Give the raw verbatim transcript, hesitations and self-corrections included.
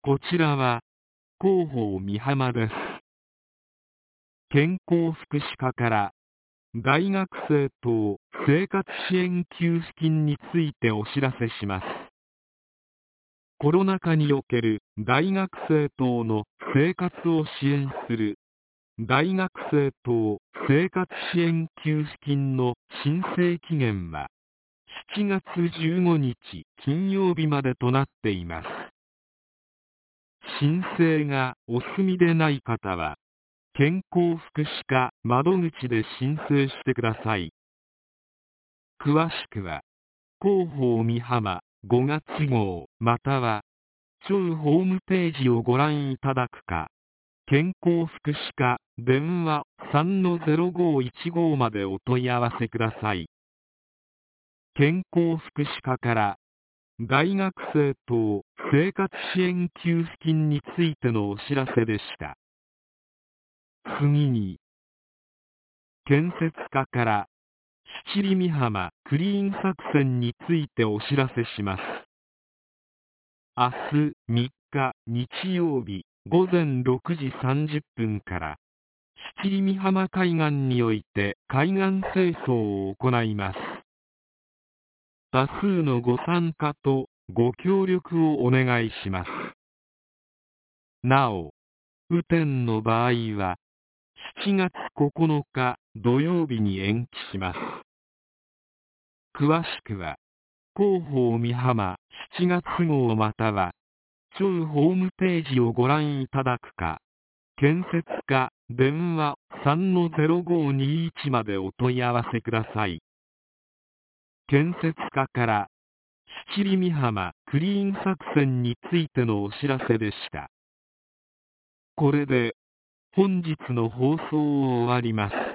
こちらは広報美浜です。健康福祉課から大学生等生活支援給付金についてお知らせします。コロナ禍における大学生等の生活を支援する大学生等生活支援給付金の申請期限はしちがつじゅうごにち金曜日までとなっています。申請がお済みでない方は健康福祉課窓口で申請してください。詳しくは広報美浜ごがつ号または庁ホームページをご覧いただくか、健康福祉課電話 さんのゼロごいちご までお問い合わせください。健康福祉課から大学生等生活支援給付金についてのお知らせでした。次に、建設課から七里美浜クリーン作戦についてお知らせします。明日みっか日曜日ごぜんろくじさんじゅっぷんから七里美浜海岸において海岸清掃を行います。多数のご参加とご協力をお願いします。なお、雨天の場合はしちがつここのか土曜日に延期します。詳しくは広報美浜しちがつ号または庁ホームページをご覧いただくか、建設課電話 さんのゼロごにいち までお問い合わせください。建設課から七里美浜クリーン作戦についてのお知らせでした。これで本日の放送を終わります。